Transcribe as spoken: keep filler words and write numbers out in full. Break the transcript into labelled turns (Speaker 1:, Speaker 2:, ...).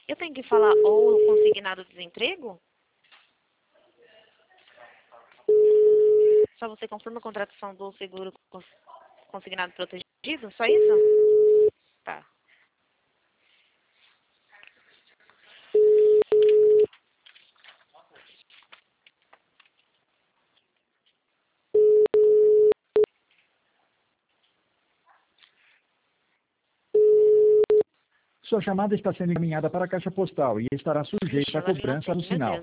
Speaker 1: Eu tenho que falar ou no consignado desemprego? Só você confirma a contratação do seguro cons- consignado protegido? Só isso? Tá.
Speaker 2: Sua chamada está sendo encaminhada para a caixa postal e estará sujeita
Speaker 1: Ixi,
Speaker 2: à
Speaker 1: ela me
Speaker 2: cobrança no
Speaker 1: atende, meu
Speaker 2: sinal.
Speaker 1: Deus.